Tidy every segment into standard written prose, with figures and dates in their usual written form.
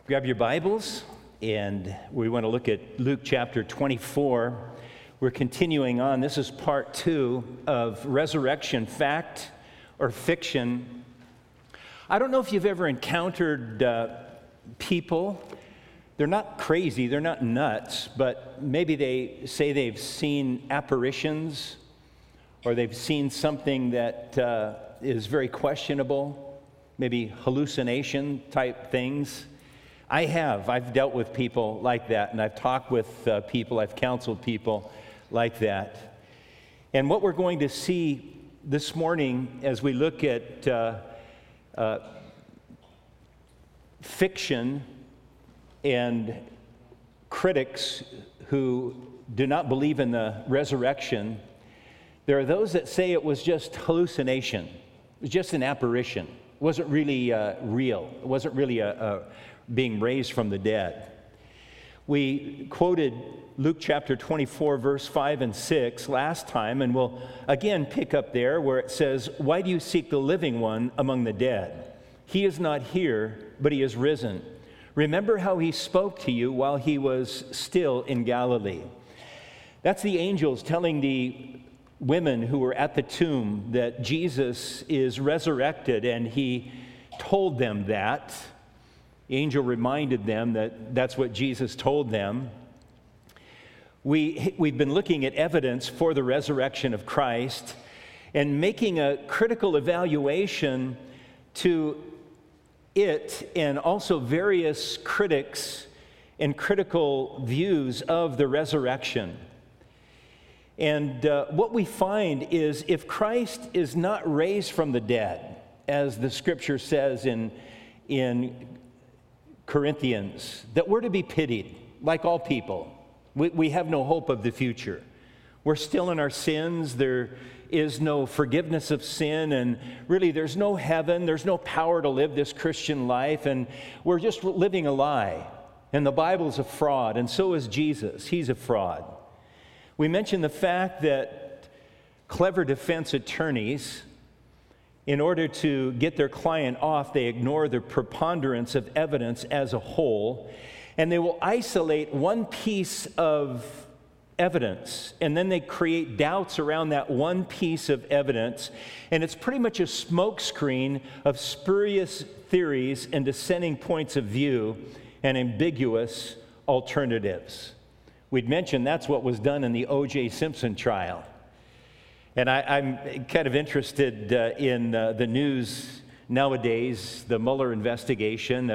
Grab your Bibles, and we want to look at Luke chapter 24. We're continuing on. This is part 2 of resurrection, fact or fiction. I don't know if you've ever encountered people. They're not crazy, they're not nuts, but maybe they say they've seen apparitions or they've seen something that is very questionable, maybe hallucination type things. I've dealt with people like that, and I've talked with people, I've counseled people like that. And what we're going to see this morning as we look at fiction and critics who do not believe in the resurrection, there are those that say it was just hallucination, it was just an apparition, it wasn't really real, it wasn't really being raised from the dead. We quoted Luke chapter 24, verse 5 and 6 last time, and we'll again pick up there where it says, "Why do you seek the living one among the dead? He is not here, but he is risen. Remember how he spoke to you while he was still in Galilee." That's the angels telling the women who were at the tomb that Jesus is resurrected, and he told them that. The angel reminded them that that's what Jesus told them. We've been looking at evidence for the resurrection of Christ and making a critical evaluation to it and also various critics and critical views of the resurrection. And what we find is if Christ is not raised from the dead, as the scripture says in Corinthians, that we're to be pitied, like all people. We have no hope of the future. We're still in our sins. There is no forgiveness of sin, and really there's no heaven. There's no power to live this Christian life, and we're just living a lie. And the Bible's a fraud, and so is Jesus. He's a fraud. We mentioned the fact that clever defense attorneys, in order to get their client off, they ignore the preponderance of evidence as a whole, and they will isolate one piece of evidence, and then they create doubts around that one piece of evidence, and it's pretty much a smokescreen of spurious theories and dissenting points of view and ambiguous alternatives. We'd mentioned that's what was done in the O.J. Simpson trial. And I'm kind of interested in the news nowadays, the Mueller investigation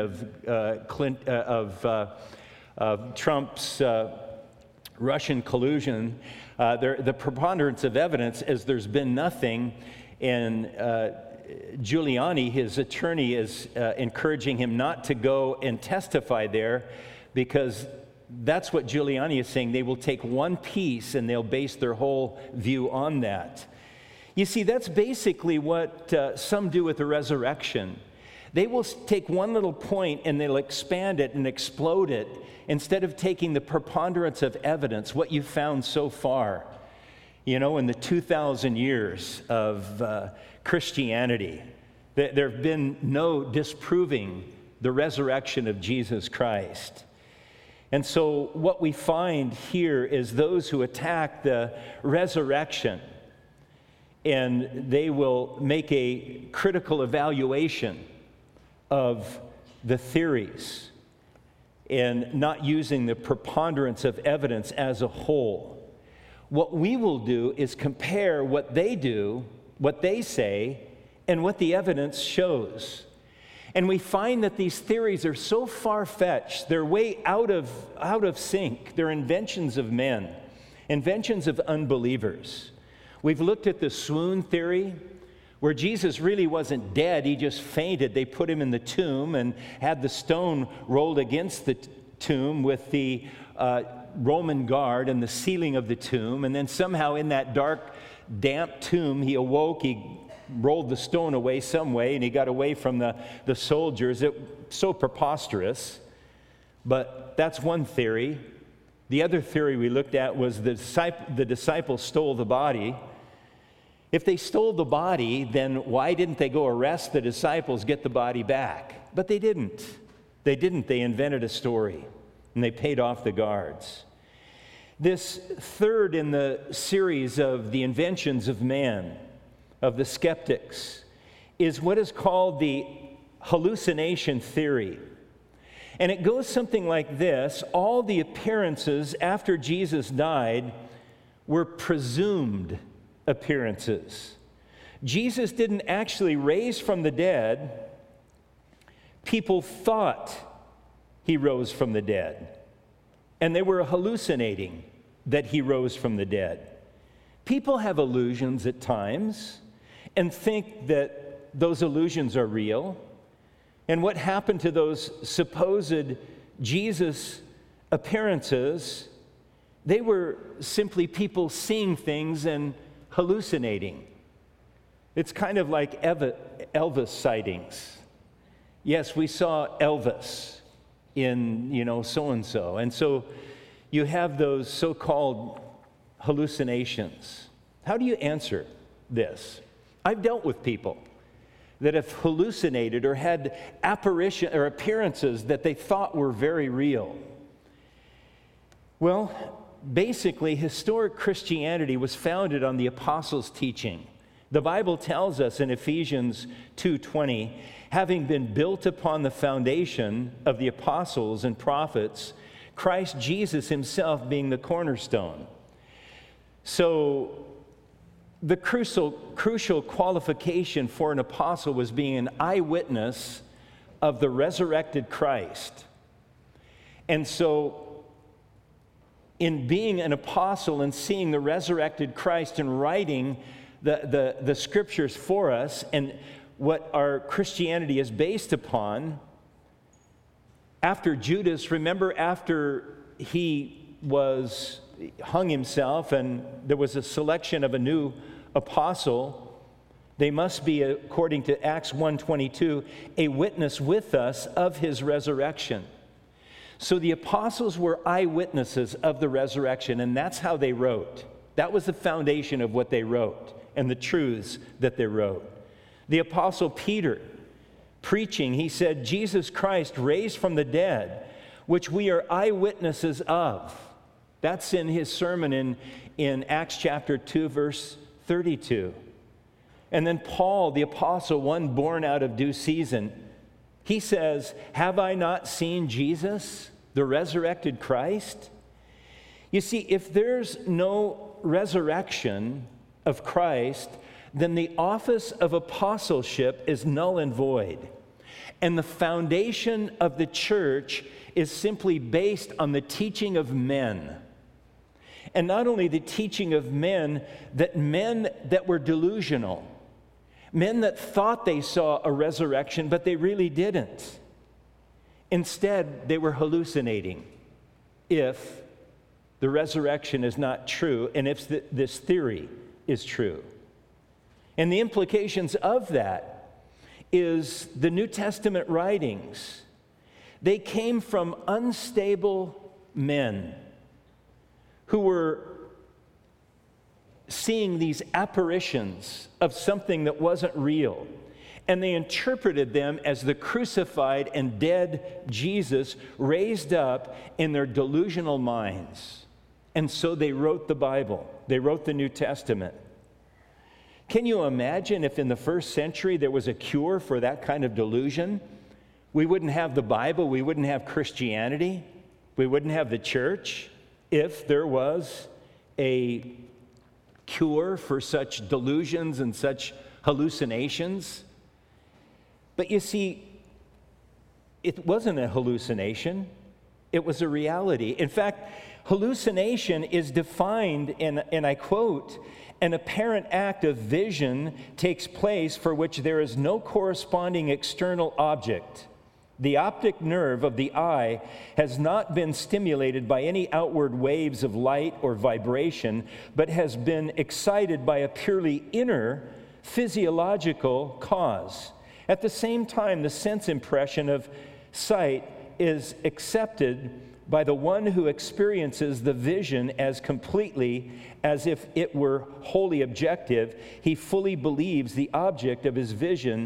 of Trump's Russian collusion. The preponderance of evidence is there's been nothing, and Giuliani, his attorney, is encouraging him not to go and testify there because that's what Giuliani is saying. They will take one piece and they'll base their whole view on that. You see, that's basically what some do with the resurrection. They will take one little point and they'll expand it and explode it instead of taking the preponderance of evidence, what you've found so far, in the 2,000 years of Christianity. There have been no disproving the resurrection of Jesus Christ. And so what we find here is those who attack the resurrection, and they will make a critical evaluation of the theories and not using the preponderance of evidence as a whole. What we will do is compare what they do, what they say, and what the evidence shows. And we find that these theories are so far-fetched, they're way out of sync. They're inventions of men, inventions of unbelievers. We've looked at the swoon theory, where Jesus really wasn't dead, he just fainted. They put him in the tomb and had the stone rolled against the tomb with the Roman guard and the ceiling of the tomb. And then somehow in that dark, damp tomb, he awoke, he rolled the stone away some way, and he got away from the soldiers. It's so preposterous, but that's one theory. The other theory we looked at was the disciples stole the body. If they stole the body, then why didn't they go arrest the disciples, get the body back? But they didn't. They didn't. They invented a story, and they paid off the guards. This third in the series of the inventions of man, of the skeptics, is what is called the hallucination theory. And it goes something like this: all the appearances after Jesus died were presumed appearances. Jesus didn't actually raise from the dead. People thought he rose from the dead, and they were hallucinating that he rose from the dead. People have illusions at times and think that those illusions are real. And what happened to those supposed Jesus appearances? They were simply people seeing things and hallucinating. It's kind of like Elvis sightings. Yes, we saw Elvis in, so-and-so. And so you have those so-called hallucinations. How do you answer this? I've dealt with people that have hallucinated or had apparition or appearances that they thought were very real. Well, basically, historic Christianity was founded on the apostles' teaching. The Bible tells us in Ephesians 2:20, having been built upon the foundation of the apostles and prophets, Christ Jesus himself being the cornerstone. So the crucial qualification for an apostle was being an eyewitness of the resurrected Christ. And so in being an apostle and seeing the resurrected Christ and writing the scriptures for us and what our Christianity is based upon, after Judas, remember after he hung himself and there was a selection of a new apostle, they must be, according to Acts 1:22, a witness with us of his resurrection. So the apostles were eyewitnesses of the resurrection, and that's how they wrote. That was the foundation of what they wrote and the truths that they wrote. The apostle Peter, preaching, he said, Jesus Christ raised from the dead, which we are eyewitnesses of. That's in his sermon in Acts chapter 2, verse 32. And then Paul, the apostle, one born out of due season, he says, have I not seen Jesus, the resurrected Christ? You see, if there's no resurrection of Christ, then the office of apostleship is null and void. And the foundation of the church is simply based on the teaching of men. And not only the teaching of men that were delusional, men that thought they saw a resurrection, but they really didn't. Instead, they were hallucinating if the resurrection is not true and if this theory is true. And the implications of that is the New Testament writings. They came from unstable men who were seeing these apparitions of something that wasn't real. And they interpreted them as the crucified and dead Jesus raised up in their delusional minds. And so they wrote the Bible. They wrote the New Testament. Can you imagine if in the first century there was a cure for that kind of delusion? We wouldn't have the Bible, we wouldn't have Christianity, we wouldn't have the church if there was a cure for such delusions and such hallucinations. But you see, it wasn't a hallucination, it was a reality. In fact, hallucination is defined, and I quote, an apparent act of vision takes place for which there is no corresponding external object. The optic nerve of the eye has not been stimulated by any outward waves of light or vibration, but has been excited by a purely inner physiological cause. At the same time, the sense impression of sight is accepted by the one who experiences the vision as completely as if it were wholly objective. He fully believes the object of his vision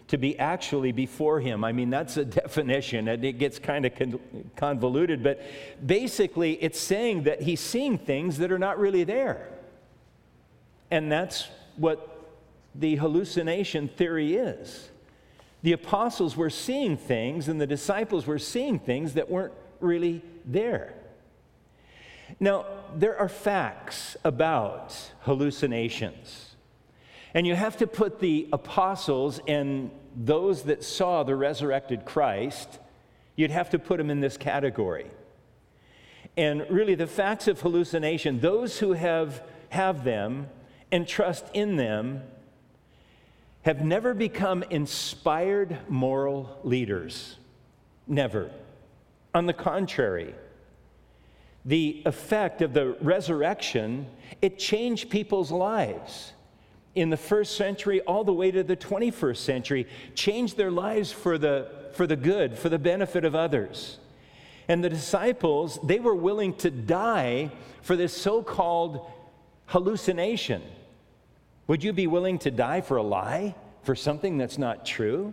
to be actually before him. I mean, that's a definition, and it gets kind of convoluted, but basically it's saying that he's seeing things that are not really there. And that's what the hallucination theory is. The apostles were seeing things, and the disciples were seeing things that weren't really there. Now, there are facts about hallucinations, and you have to put the apostles and those that saw the resurrected Christ, you'd have to put them in this category. And really, the facts of hallucination, those who have them and trust in them, have never become inspired moral leaders. Never. On the contrary, the effect of the resurrection, it changed people's lives. In the first century all the way to the 21st century, changed their lives for the good, for the benefit of others. And the disciples, they were willing to die for this so-called hallucination. Would you be willing to die for a lie, for something that's not true?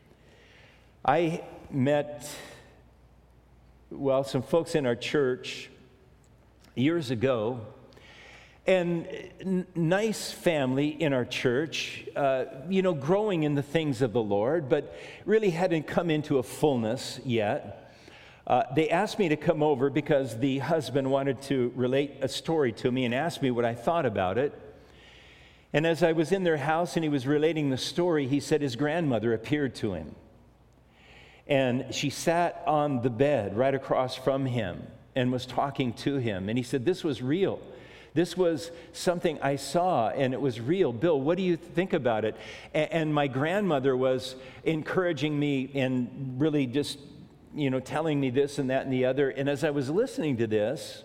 I met, some folks in our church years ago, and nice family in our church, growing in the things of the Lord, but really hadn't come into a fullness yet. They asked me to come over because the husband wanted to relate a story to me and asked me what I thought about it. And as I was in their house and he was relating the story, he said his grandmother appeared to him. And she sat on the bed right across from him and was talking to him. And he said, this was real. This was something I saw, and it was real. Bill, what do you think about it? And my grandmother was encouraging me and really just, telling me this and that and the other. And as I was listening to this,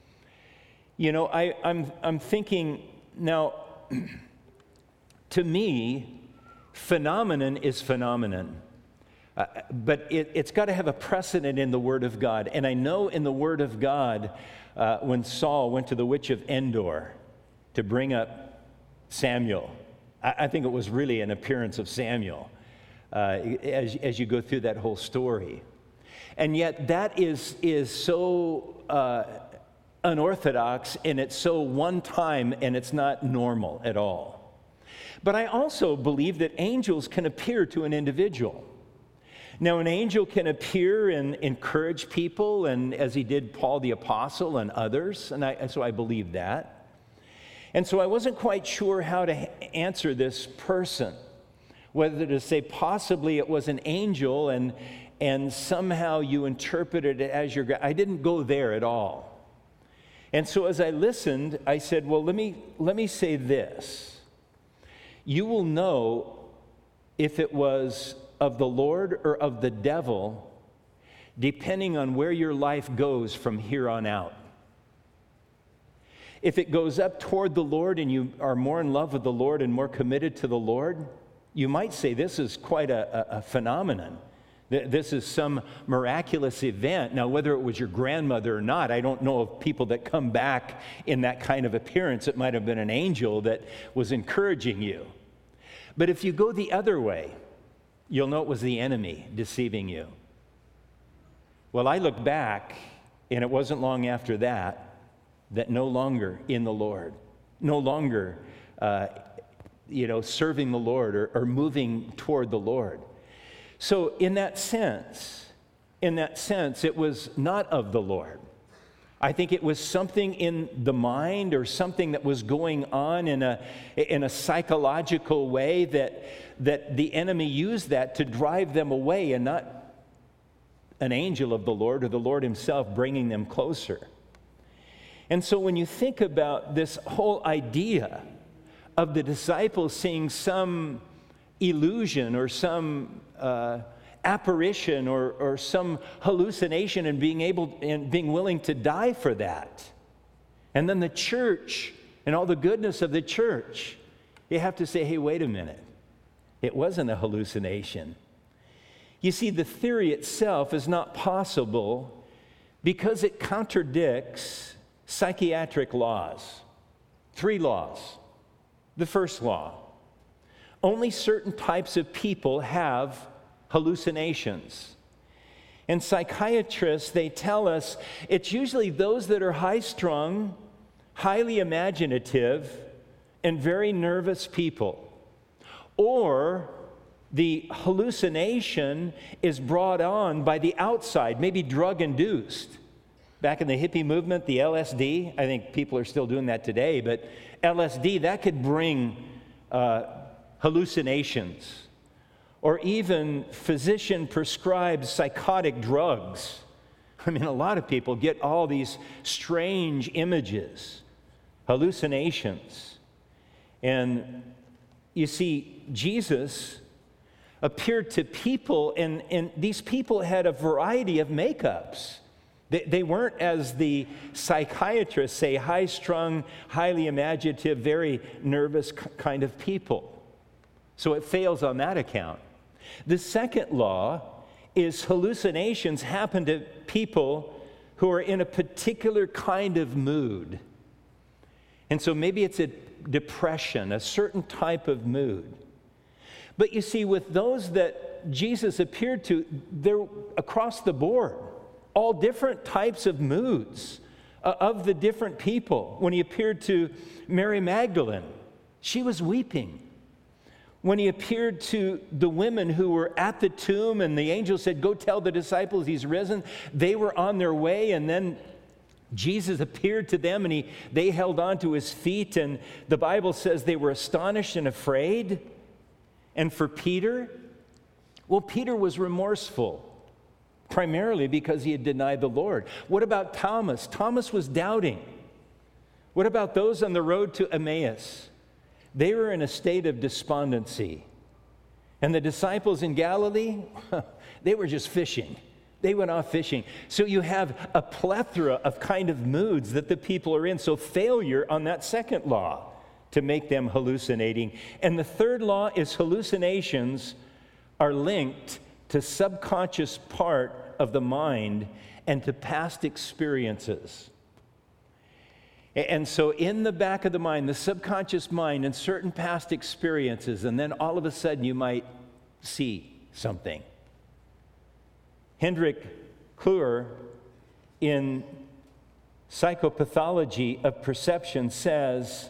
I'm thinking, now, to me, phenomenon is phenomenon. But it's got to have a precedent in the Word of God. And I know in the Word of God, when Saul went to the witch of Endor to bring up Samuel, I think it was really an appearance of Samuel as you go through that whole story. And yet that is so unorthodox, and it's so one time, and it's not normal at all. But I also believe that angels can appear to an individual. Now, an angel can appear and encourage people, and as he did Paul the Apostle and others, and so I believe that. And so I wasn't quite sure how to answer this person, whether to say possibly it was an angel and somehow you interpreted it as your God. I didn't go there at all. And so as I listened, I said, well, let me say this. You will know if it was of the Lord or of the devil, depending on where your life goes from here on out. If it goes up toward the Lord and you are more in love with the Lord and more committed to the Lord, you might say this is quite a phenomenon. This is some miraculous event. Now, whether it was your grandmother or not, I don't know of people that come back in that kind of appearance. It might have been an angel that was encouraging you. But if you go the other way, you'll know it was the enemy deceiving you. Well, I look back, and it wasn't long after that no longer in the Lord, no longer, serving the Lord or moving toward the Lord. So in that sense, it was not of the Lord. I think it was something in the mind or something that was going on in a psychological way that the enemy used that to drive them away, and not an angel of the Lord or the Lord himself bringing them closer. And so when you think about this whole idea of the disciples seeing some illusion or some apparition or some hallucination and being willing to die for that, and then the church and all the goodness of the church, you have to say, hey, wait a minute. It wasn't a hallucination. You see, the theory itself is not possible because it contradicts psychiatric laws. 3 laws. The first law: only certain types of people have hallucinations. And psychiatrists, they tell us it's usually those that are high-strung, highly imaginative, and very nervous people. Or the hallucination is brought on by the outside, maybe drug-induced. Back in the hippie movement, the LSD, I think people are still doing that today, but LSD, that could bring hallucinations. Or even physician-prescribed psychotic drugs. I mean, a lot of people get all these strange images, hallucinations. And you see, Jesus appeared to people, and these people had a variety of makeups. They weren't, as the psychiatrists say, high-strung, highly imaginative, very nervous kind of people. So it fails on that account. The second law is hallucinations happen to people who are in a particular kind of mood. And so maybe it's a depression, a certain type of mood. But you see, with those that Jesus appeared to, they're across the board, all different types of moods of the different people. When he appeared to Mary Magdalene, she was weeping. When he appeared to the women who were at the tomb and the angel said, "Go tell the disciples he's risen," they were on their way, and then Jesus appeared to them and they held on to his feet, and the Bible says they were astonished and afraid. And for Peter, well, Peter was remorseful, primarily because he had denied the Lord. What about Thomas? Thomas was doubting. What about those on the road to Emmaus? They were in a state of despondency. And the disciples in Galilee, they were just fishing. They went off fishing. So you have a plethora of kind of moods that the people are in. So failure on that second law to make them hallucinating. And the third law is hallucinations are linked to subconscious part of the mind and to past experiences. And so in the back of the mind, the subconscious mind, and certain past experiences, and then all of a sudden you might see something. Hendrik Kluwer, in Psychopathology of Perception, says,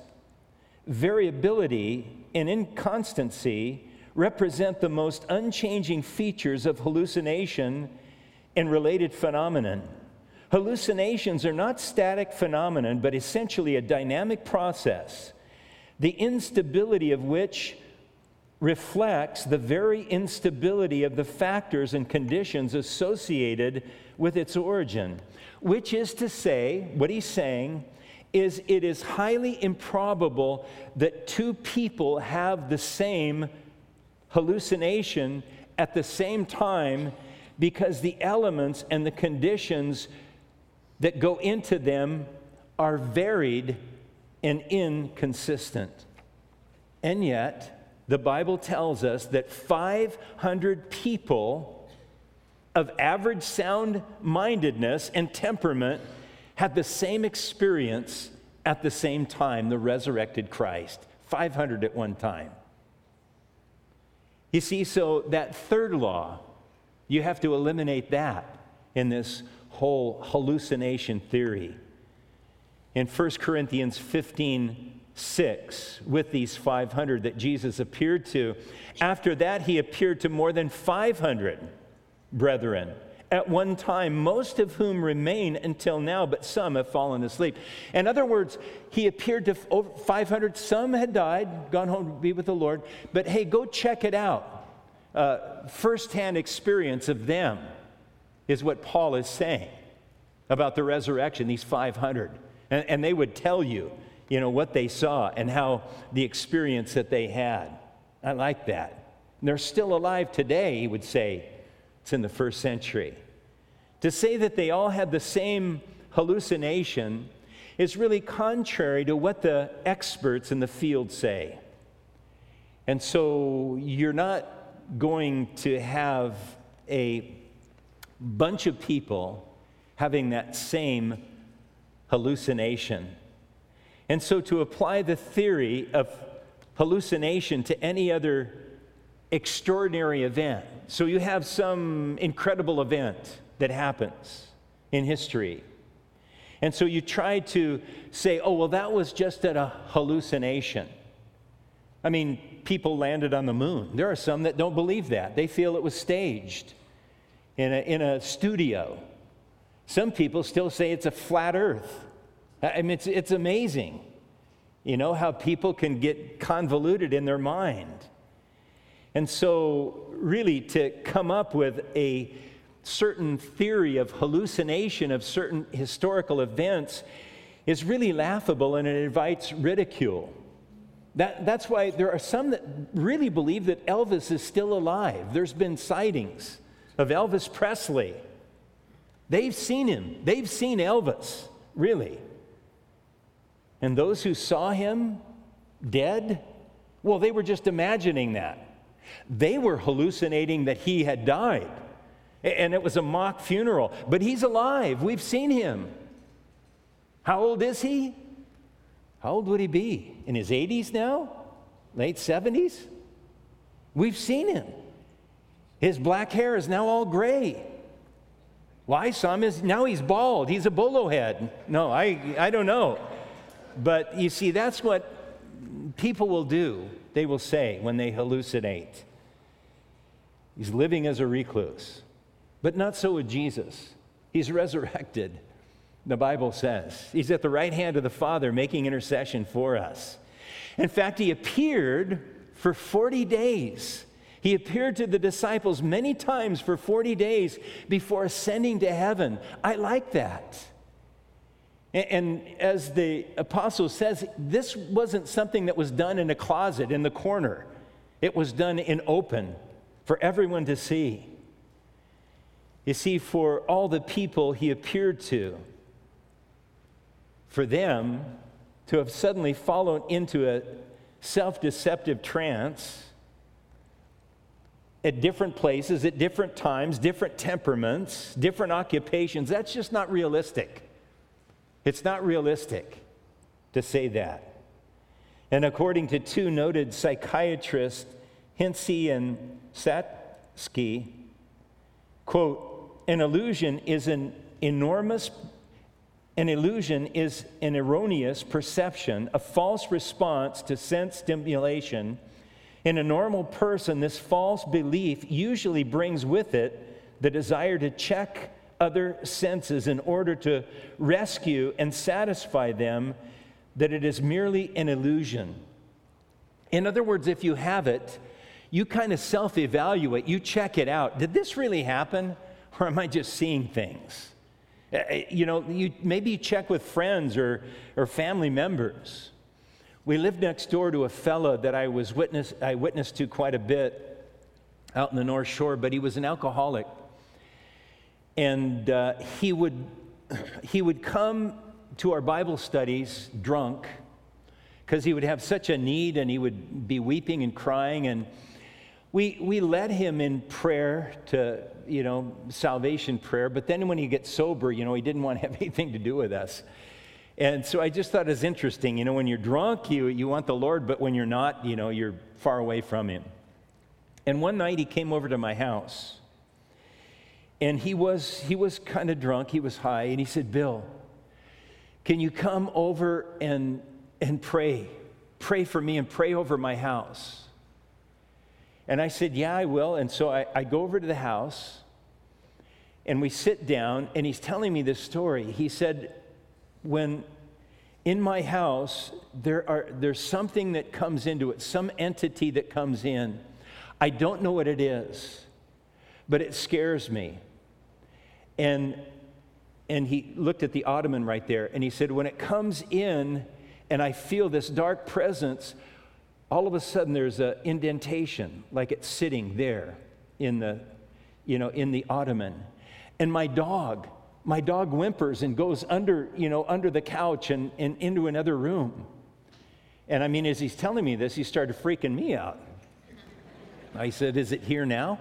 variability and inconstancy represent the most unchanging features of hallucination and related phenomenon. Hallucinations are not static phenomenon, but essentially a dynamic process, the instability of which reflects the very instability of the factors and conditions associated with its origin. Which is to say, what he's saying is it is highly improbable that two people have the same hallucination at the same time, because the elements and the conditions that go into them are varied and inconsistent. And yet, the Bible tells us that 500 people of average sound-mindedness and temperament had the same experience at the same time, the resurrected Christ. 500 at one time. You see, so that third law, you have to eliminate that in this whole hallucination theory. In 1 Corinthians 15:6, with these 500 that Jesus appeared to, after that he appeared to more than 500 brethren at one time, most of whom remain until now, but some have fallen asleep. In other words, he appeared to over 500. Some had died, gone home to be with the Lord, but hey, go check it out. First-hand experience of them is what Paul is saying about the resurrection, these 500. And they would tell you, what they saw and how the experience that they had. I like that. And they're still alive today, he would say. It's in the first century. To say that they all had the same hallucination is really contrary to what the experts in the field say. And so you're not going to have a bunch of people having that same hallucination. And so to apply the theory of hallucination to any other extraordinary event. So you have some incredible event that happens in history. And so you try to say, oh, well, that was just a hallucination. I mean, people landed on the moon. There are some that don't believe that. They feel it was staged in a studio. Some people still say it's a flat earth. I mean, it's amazing, you know, how people can get convoluted in their mind. And so really to come up with a certain theory of hallucination of certain historical events is really laughable, and it invites ridicule. That's why there are some that really believe that Elvis is still alive. There's been sightings of Elvis Presley. They've seen him. They've seen Elvis, really. And those who saw him dead, well, they were just imagining that. They were hallucinating that he had died. And it was a mock funeral. But he's alive. We've seen him. How old is he? How old would he be? In his 80s now? Late 70s? We've seen him. His black hair is now all gray. Why? Now he's bald. He's a bolo head. No, I don't know. But you see, that's what people will do. They will say when they hallucinate. He's living as a recluse. But not so with Jesus. He's resurrected, the Bible says. He's at the right hand of the Father making intercession for us. In fact, he appeared for 40 days. He appeared to the disciples many times for 40 days before ascending to heaven. I like that. And as the apostle says, this wasn't something that was done in a closet in the corner. It was done in open for everyone to see. You see, for all the people he appeared to, for them to have suddenly fallen into a self-deceptive trance at different places, at different times, different temperaments, different occupations, that's just not realistic. It's not realistic to say that. And according to two noted psychiatrists, Hinsey and Satsky, quote, an illusion is an erroneous perception, a false response to sense stimulation. In a normal person, this false belief usually brings with it the desire to check other senses in order to rescue and satisfy them that it is merely an illusion. In other words, if you have it, you kind of self-evaluate, you check it out. Did this really happen, or am I just seeing things? You know, maybe you check with friends or family members. We lived next door to a fellow that I witnessed to quite a bit out in the North Shore, but he was an alcoholic. And he would come to our Bible studies drunk because he would have such a need, and he would be weeping and crying. And we led him in prayer to, salvation prayer. But then when he gets sober, he didn't want to have anything to do with us. And so I just thought it was interesting. When you're drunk, you want the Lord, but when you're not, you're far away from him. And one night he came over to my house. And he was kind of drunk, he was high, and he said, Bill, can you come over and pray? Pray for me and pray over my house. And I said, yeah, I will. And so I go over to the house, and we sit down, and he's telling me this story. He said, when in my house, there's something that comes into it, some entity that comes in. I don't know what it is, but it scares me. And he looked at the ottoman right there, and he said, when it comes in and I feel this dark presence, all of a sudden there's an indentation, like it's sitting there in the ottoman. And my dog whimpers and goes under the couch and into another room. And I mean, as he's telling me this, he started freaking me out. I said, is it here now?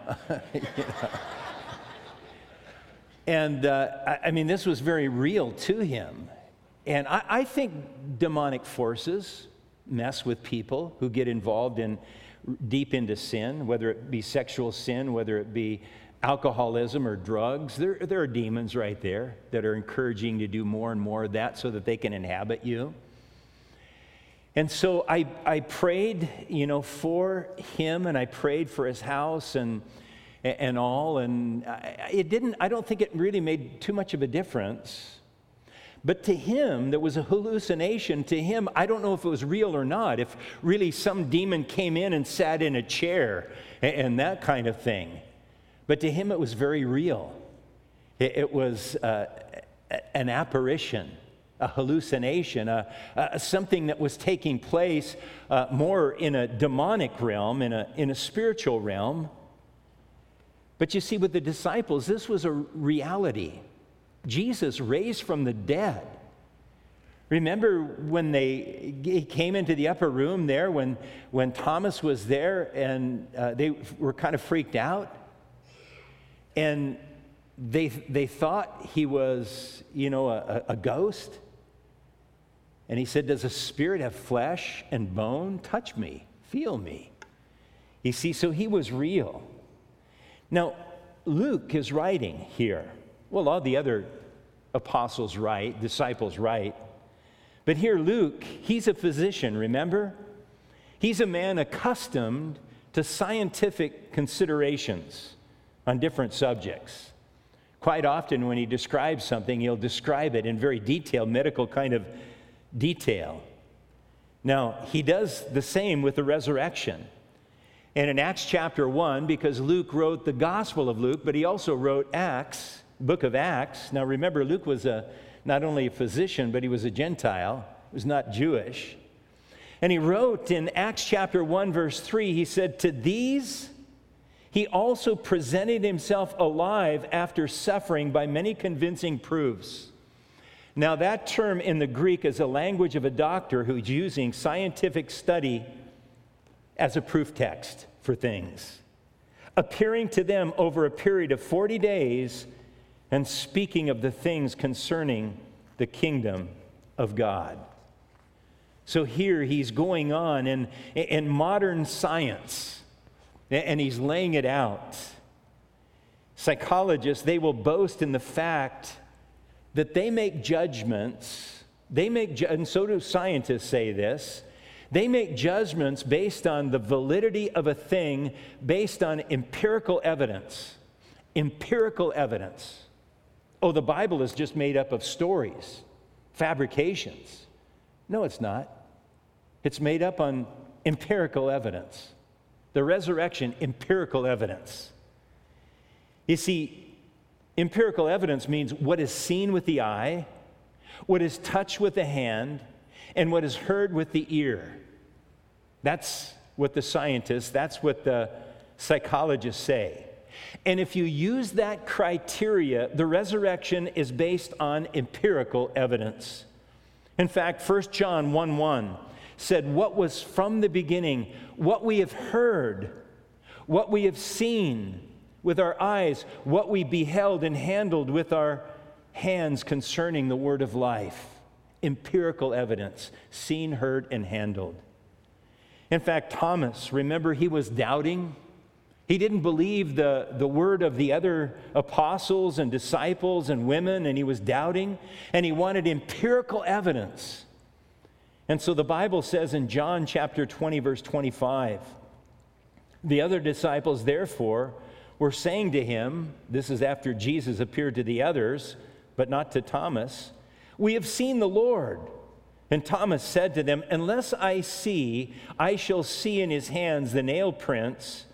And this was very real to him. And I think demonic forces, mess with people, who get involved in deep into sin, whether it be sexual sin, whether it be alcoholism or drugs. There are demons right there that are encouraging you to do more and more of that so that they can inhabit you. And so I prayed, for him, and I prayed for his house and all, and I don't think it really made too much of a difference. But to him, there was a hallucination. To him, I don't know if it was real or not, if really some demon came in and sat in a chair and that kind of thing. But to him, it was very real. It was an apparition, a hallucination, something that was taking place more in a demonic realm, in a spiritual realm. But you see, with the disciples, this was a reality. Jesus raised from the dead. Remember when he came into the upper room there, when Thomas was there, and they were kind of freaked out? And they thought he was, a ghost. And he said, "Does a spirit have flesh and bone? Touch me, feel me." You see, so he was real. Now, Luke is writing here. Well, all the other apostles write, disciples write. But here Luke, he's a physician, remember? He's a man accustomed to scientific considerations on different subjects. Quite often when he describes something, he'll describe it in very detailed, medical kind of detail. Now, he does the same with the resurrection. And in Acts chapter 1, because Luke wrote the Gospel of Luke, but he also wrote Acts, book of Acts. Now remember, Luke was not only a physician, but he was a Gentile. He was not Jewish. And he wrote in Acts chapter 1, verse 3, he said, "To these he also presented himself alive after suffering by many convincing proofs." Now that term in the Greek is a language of a doctor who's using scientific study as a proof text for things, appearing to them over a period of 40 days and speaking of the things concerning the kingdom of God. So here he's going on in modern science, and he's laying it out. Psychologists, they will boast in the fact that they make judgments, and so do scientists say this, they make judgments based on the validity of a thing, based on empirical evidence. Empirical evidence. Oh, the Bible is just made up of stories, fabrications. No, it's not. It's made up on empirical evidence. The resurrection, empirical evidence. You see, empirical evidence means what is seen with the eye, what is touched with the hand, and what is heard with the ear. That's what the scientists, that's what the psychologists say. And if you use that criteria, the resurrection is based on empirical evidence. In fact, 1 John 1:1 said, "What was from the beginning, what we have heard, what we have seen with our eyes, what we beheld and handled with our hands concerning the word of life." Empirical evidence, seen, heard, and handled. In fact, Thomas, remember, he was doubting. He didn't believe the word of the other apostles and disciples and women, and he was doubting, and he wanted empirical evidence. And so the Bible says in John chapter 20, verse 25, the other disciples, therefore, were saying to him, this is after Jesus appeared to the others, but not to Thomas, "We have seen the Lord." And Thomas said to them, "Unless I see, I shall see in his hands the nail prints,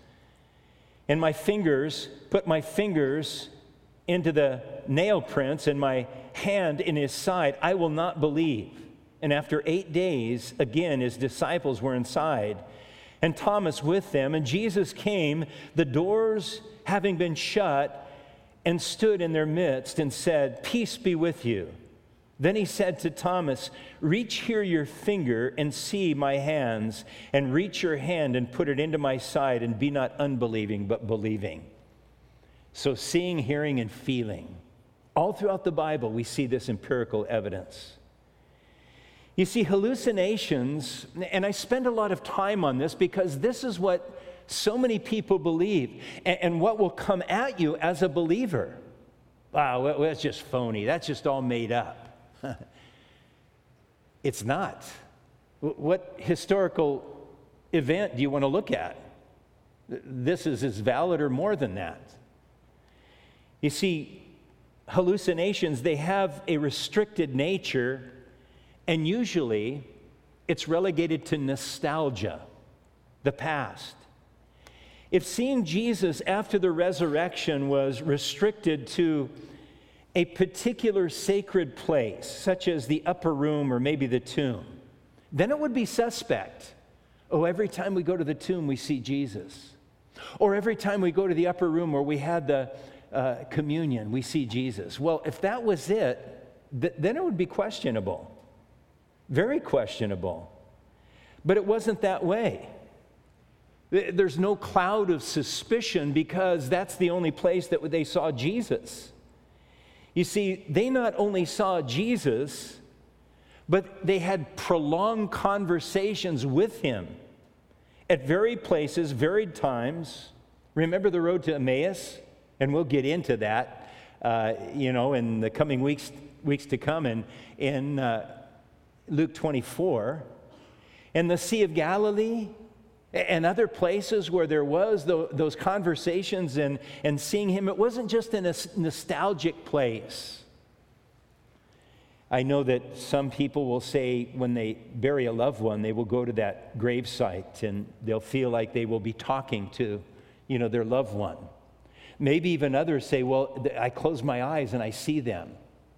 and put my fingers into the nail prints, and my hand in his side, I will not believe." And after 8 days, again, his disciples were inside, and Thomas with them. And Jesus came, the doors having been shut, and stood in their midst and said, "Peace be with you." Then he said to Thomas, "Reach here your finger and see my hands, and reach your hand and put it into my side, and be not unbelieving, but believing." So seeing, hearing, and feeling. All throughout the Bible, we see this empirical evidence. You see, hallucinations, and I spend a lot of time on this because this is what so many people believe, and what will come at you as a believer. Wow, well, that's just phony. That's just all made up. It's not. What historical event do you want to look at? This is as valid or more than that. You see, hallucinations, they have a restricted nature, and usually it's relegated to nostalgia, the past. If seeing Jesus after the resurrection was restricted to a particular sacred place, such as the upper room or maybe the tomb, then it would be suspect. Oh, every time we go to the tomb, we see Jesus. Or every time we go to the upper room where we had the communion, we see Jesus. Well, if that was it, then it would be questionable. Very questionable. But it wasn't that way. There's no cloud of suspicion because that's the only place that they saw Jesus. You see, they not only saw Jesus, but they had prolonged conversations with him at varied places, varied times. Remember the road to Emmaus? And we'll get into that, in the coming weeks to come in Luke 24. And the Sea of Galilee and other places where there was those conversations and seeing him. It wasn't just in a nostalgic place. I know that some people will say when they bury a loved one, they will go to that gravesite and they'll feel like they will be talking to, their loved one. Maybe even others say, well, I close my eyes and I see them.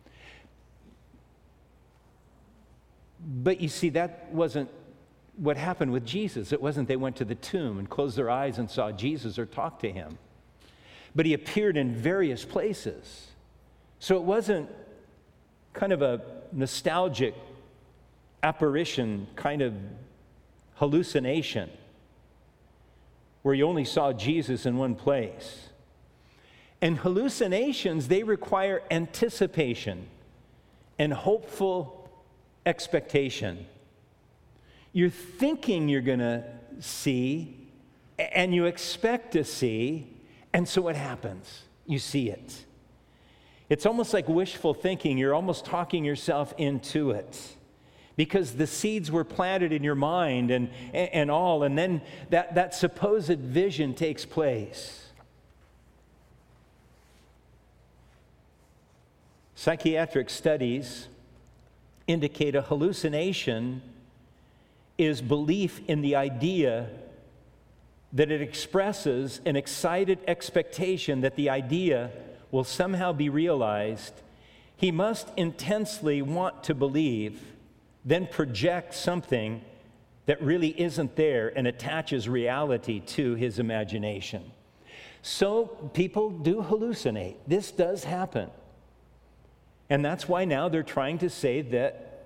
But you see, that wasn't what happened with Jesus. It wasn't they went to the tomb and closed their eyes and saw Jesus or talked to him. But he appeared in various places. So it wasn't kind of a nostalgic apparition, kind of hallucination, where you only saw Jesus in one place. And hallucinations, they require anticipation and hopeful expectation. You're thinking you're going to see, and you expect to see, and so what happens? You see it. It's almost like wishful thinking. You're almost talking yourself into it because the seeds were planted in your mind and all, and then that supposed vision takes place. Psychiatric studies indicate a hallucination is belief in the idea that it expresses an excited expectation that the idea will somehow be realized. He must intensely want to believe, then project something that really isn't there and attaches reality to his imagination. So people do hallucinate. This does happen. And that's why now they're trying to say that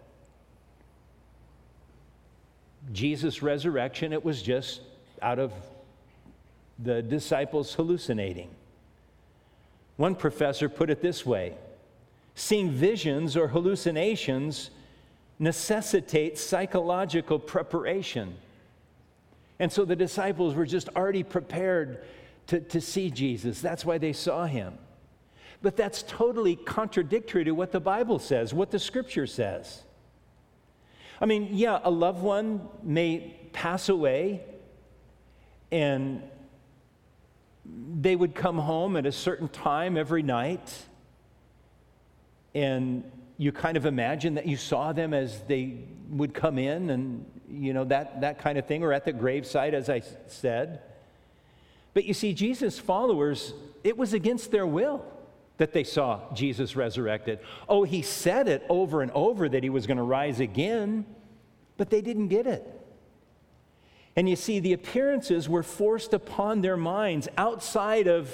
Jesus' resurrection, it was just out of the disciples hallucinating. One professor put it this way: seeing visions or hallucinations necessitates psychological preparation. And so the disciples were just already prepared to see Jesus. That's why they saw him. But that's totally contradictory to what the Bible says, what the Scripture says. I mean, yeah, a loved one may pass away and they would come home at a certain time every night, and you kind of imagine that you saw them as they would come in and, that kind of thing, or at the gravesite, as I said. But you see, Jesus' followers, it was against their will that they saw Jesus resurrected. Oh, he said it over and over that he was going to rise again, but they didn't get it. And you see, the appearances were forced upon their minds outside of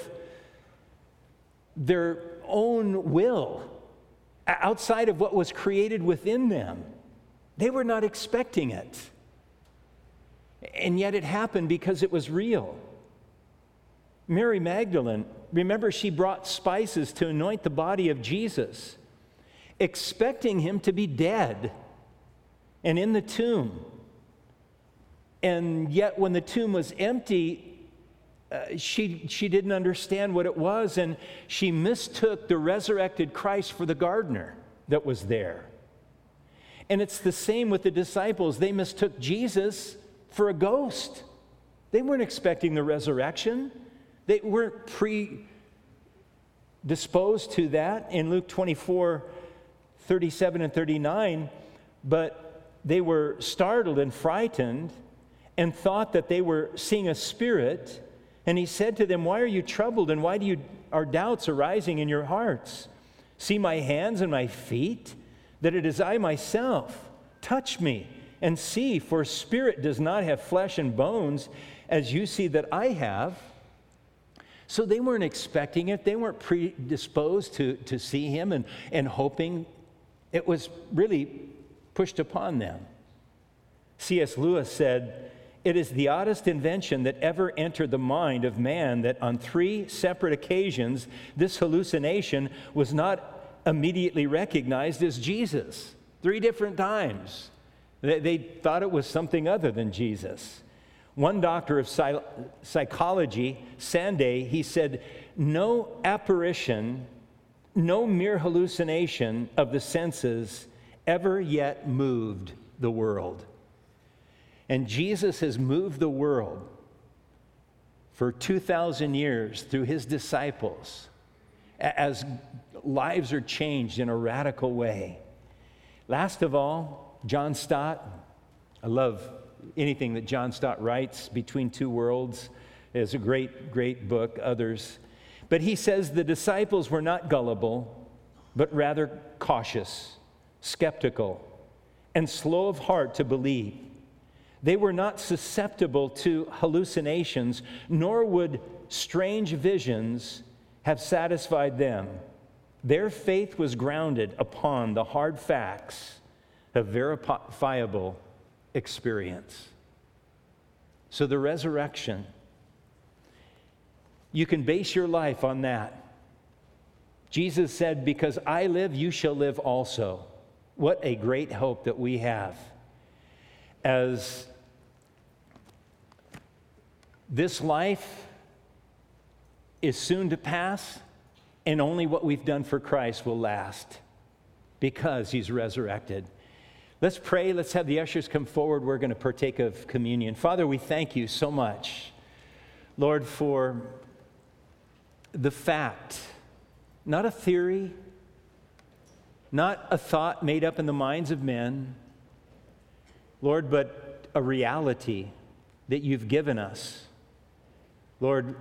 their own will, outside of what was created within them. They were not expecting it. And yet it happened because it was real. Mary Magdalene, remember, she brought spices to anoint the body of Jesus, expecting him to be dead. and in the tomb. And yet when the tomb was empty, she didn't understand what it was, and she mistook the resurrected Christ for the gardener that was there. And it's the same with the disciples. They mistook Jesus for a ghost. They weren't expecting the resurrection. They weren't predisposed to that in Luke 24:37 and 39, but they were startled and frightened and thought that they were seeing a spirit. And he said to them, "Why are you troubled, and why are doubts arising in your hearts? See my hands and my feet, that it is I myself. Touch me and see, for spirit does not have flesh and bones, as you see that I have." So they weren't expecting it. They weren't predisposed to see him and hoping. It was really pushed upon them. C.S. Lewis said, "It is the oddest invention that ever entered the mind of man that on 3 separate occasions this hallucination was not immediately recognized as Jesus." 3 different times. They thought it was something other than Jesus. One doctor of psychology, Sanday, he said, "No apparition, no mere hallucination of the senses ever yet moved the world." And Jesus has moved the world for 2,000 years through his disciples as lives are changed in a radical way. Last of all, John Stott. I love anything that John Stott writes. Between Two Worlds is a great, great book, others. But he says the disciples were not gullible, but rather cautious, skeptical, and slow of heart to believe. They were not susceptible to hallucinations, nor would strange visions have satisfied them. Their faith was grounded upon the hard facts of verifiable experience. So the resurrection, you can base your life on that. Jesus said, "Because I live, you shall live also." What a great hope that we have. As this life is soon to pass, and only what we've done for Christ will last, because he's resurrected. Let's pray. Let's have the ushers come forward. We're going to partake of communion. Father, we thank you so much, Lord, for the fact, not a theory, not a thought made up in the minds of men, Lord, but a reality that you've given us. Lord,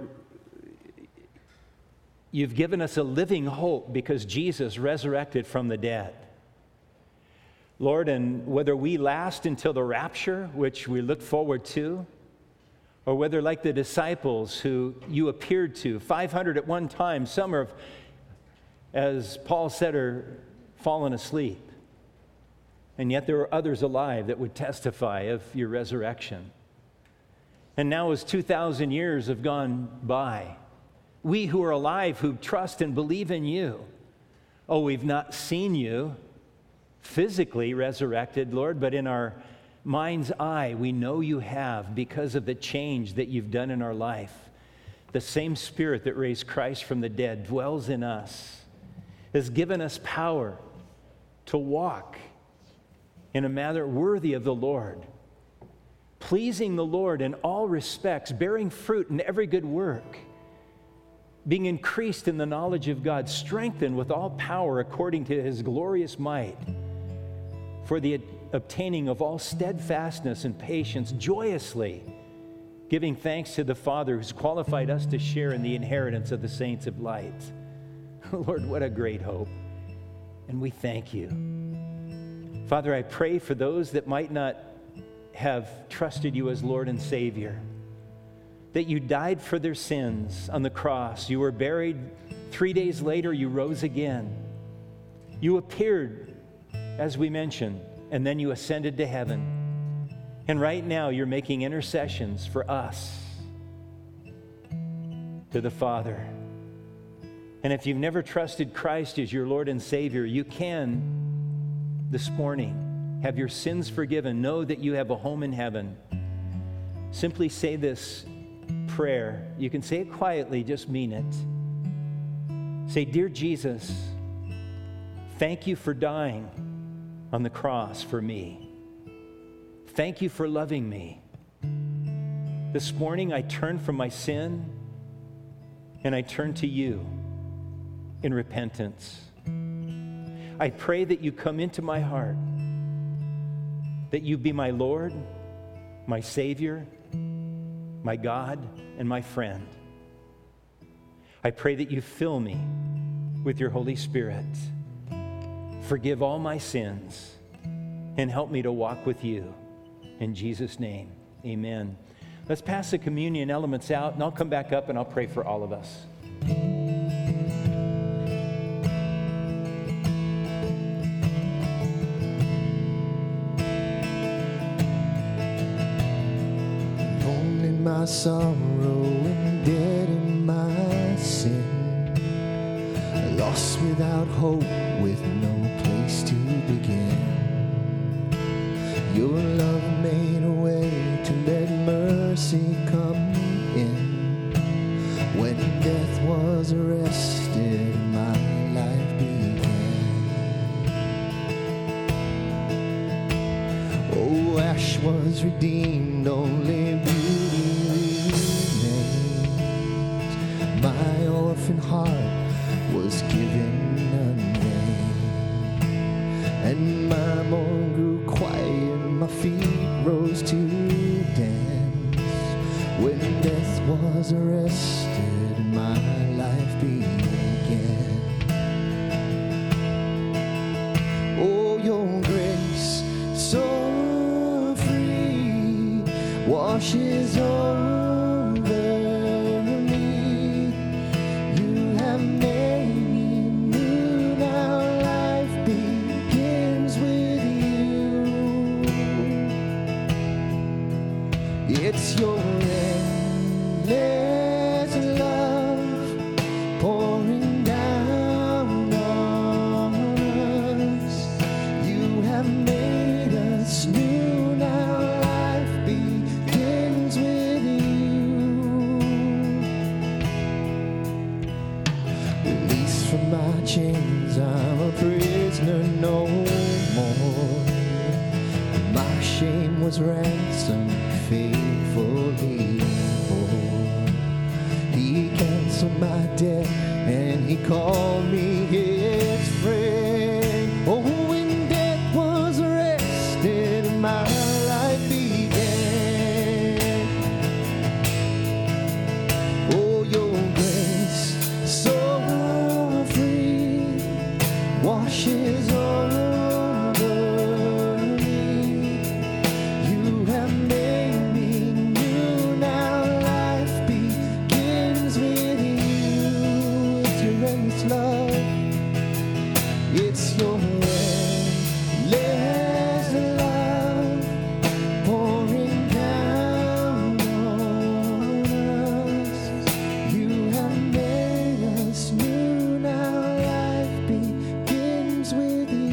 you've given us a living hope because Jesus resurrected from the dead. Lord, and whether we last until the rapture, which we look forward to, or whether like the disciples who you appeared to, 500 at one time, some are, as Paul said, are fallen asleep. And yet there are others alive that would testify of your resurrection. And now as 2,000 years have gone by, we who are alive, who trust and believe in you, oh, we've not seen you physically resurrected, Lord, but in our mind's eye, we know you have because of the change that you've done in our life. The same Spirit that raised Christ from the dead dwells in us, has given us power to walk in a manner worthy of the Lord, pleasing the Lord in all respects, bearing fruit in every good work, being increased in the knowledge of God, strengthened with all power according to his glorious might, for the obtaining of all steadfastness and patience, joyously giving thanks to the Father who's qualified us to share in the inheritance of the saints of light. Lord, what a great hope. And we thank you. Father, I pray for those that might not have trusted you as Lord and Savior, that you died for their sins on the cross. You were buried. 3 days later, you rose again. You appeared, as we mentioned, and then you ascended to heaven. And right now, you're making intercessions for us to the Father. And if you've never trusted Christ as your Lord and Savior, you can this morning. have your sins forgiven, know that you have a home in heaven, simply say this prayer. You can say it quietly, just mean it. Say, "Dear Jesus, thank you for dying on the cross for me. Thank you for loving me. This morning I turn from my sin and I turn to you in repentance. I pray that you come into my heart, that you be my Lord, my Savior, my God, and my friend. I pray that you fill me with your Holy Spirit. Forgive all my sins and help me to walk with you. In Jesus' name, amen." Let's pass the communion elements out, and I'll come back up and I'll pray for all of us. Alone in my sorrow and dead in my sin, lost without hope with no place to begin. Your love made a way to let mercy come in. When death was arrested, my life began. Oh, ash was redeemed, only beauty remains. My orphan heart was given a name, and my mourn grew quiet. My feet rose to dance. When death was arrested, my life began. Oh, your grace so free washes over me. You have made me new. Now life begins with you. It's your endless love pouring down on us. You have made us new. Now life begins with you. Released from my chains, I'm a prisoner no more. My shame was ransomed, faithfully bore. He canceled my debt and he called me his friend. Oh, when death was arrested, my life began. Oh, your grace so free washes over me. You have made me new. Now life begins with you. It's your endless love. It's your endless love pouring down on us. You have made us new. Now life begins with you.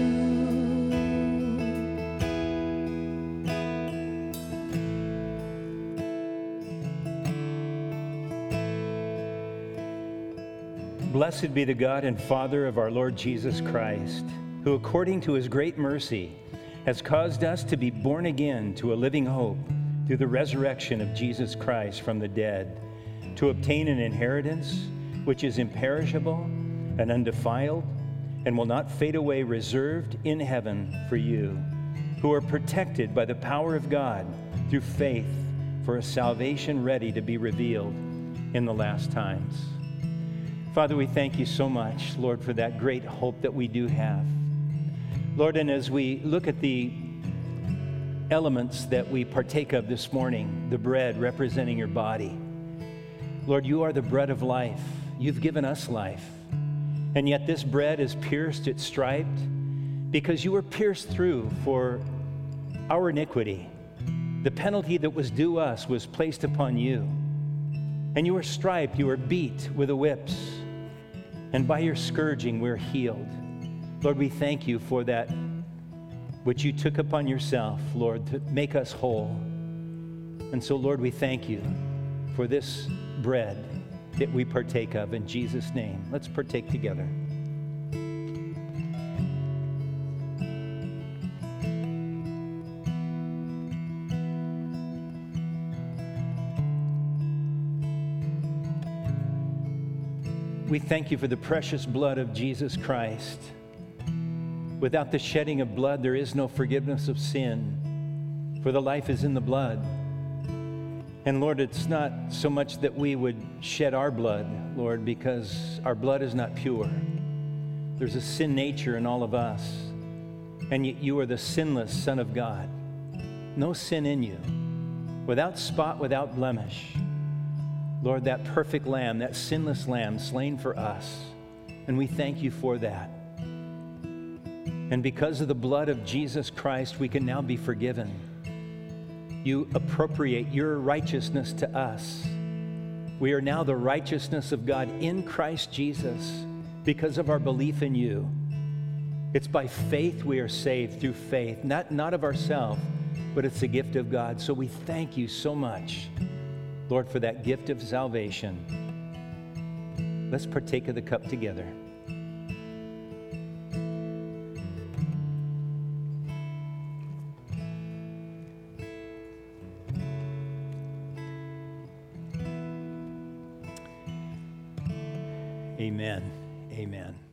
Blessed be the God and Father of our Lord Jesus Christ, who according to his great mercy has caused us to be born again to a living hope through the resurrection of Jesus Christ from the dead, to obtain an inheritance which is imperishable and undefiled and will not fade away, reserved in heaven for you, who are protected by the power of God through faith for a salvation ready to be revealed in the last times. Father, we thank you so much, Lord, for that great hope that we do have. Lord, and as we look at the elements that we partake of this morning, the bread representing your body, Lord, you are the bread of life. You've given us life. And yet this bread is pierced, it's striped, because you were pierced through for our iniquity. The penalty that was due us was placed upon you. And you were striped, you were beat with the whips. And by your scourging, we're healed. Lord, we thank you for that which you took upon yourself, Lord, to make us whole. And so, Lord, we thank you for this bread that we partake of in Jesus' name. Let's partake together. We thank you for the precious blood of Jesus Christ. Without the shedding of blood, there is no forgiveness of sin, for the life is in the blood. And Lord, it's not so much that we would shed our blood, Lord, because our blood is not pure. There's a sin nature in all of us. And yet you are the sinless Son of God. No sin in you. Without spot, without blemish. Lord, that perfect lamb, that sinless lamb slain for us. And we thank you for that. And because of the blood of Jesus Christ, we can now be forgiven. You appropriate your righteousness to us. We are now the righteousness of God in Christ Jesus because of our belief in you. It's by faith we are saved, through faith, not of ourselves, but it's a gift of God. So we thank you so much, Lord, for that gift of salvation. Let's partake of the cup together. Amen. Amen.